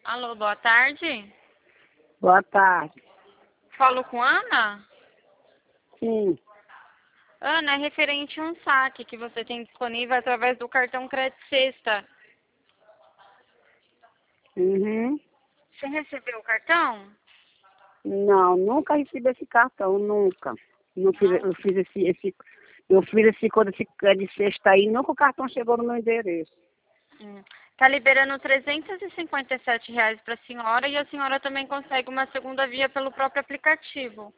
Alô, boa tarde. Boa tarde. Falo com Ana? Sim. Ana, é referente a um saque que você tem disponível através do cartão Crédito Sexta. Uhum. Você recebeu o cartão? Não, nunca recebi esse cartão, nunca. Não fiz, Não. eu fiz esse coisa de sexta aí, nunca o cartão chegou no meu endereço. Tá liberando R$ 357 para a senhora e a senhora também consegue uma segunda via pelo próprio aplicativo.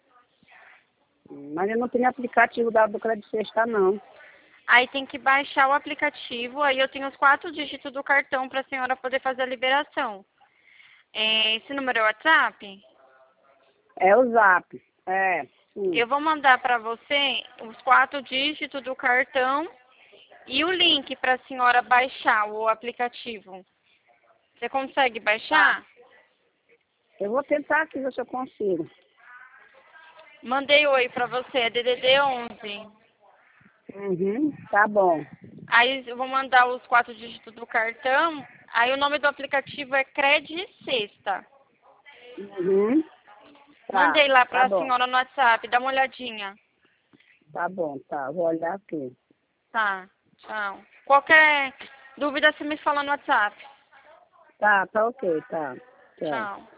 Mas eu não tenho aplicativo do Crédito Sexta, não. Aí tem que baixar o aplicativo, aí eu tenho os 4 dígitos do cartão para a senhora poder fazer a liberação. Esse número é o WhatsApp? É o Zap. É, sim. Eu vou mandar para você os 4 dígitos do cartão e o link para a senhora baixar o aplicativo. Você consegue Tá. baixar? Eu vou tentar aqui ver se eu consigo. Mandei oi para você, é DDD 11. Uhum, tá bom. Aí eu vou mandar os 4 dígitos do cartão. Aí o nome do aplicativo é Cred Sexta. Uhum, tá. Mandei lá Tá para a bom. senhora no WhatsApp, dá uma olhadinha. Tá bom, tá. Vou olhar aqui. Tá, tchau. Qualquer dúvida você me fala no WhatsApp. Tá ok, tá. Tchau. Tchau.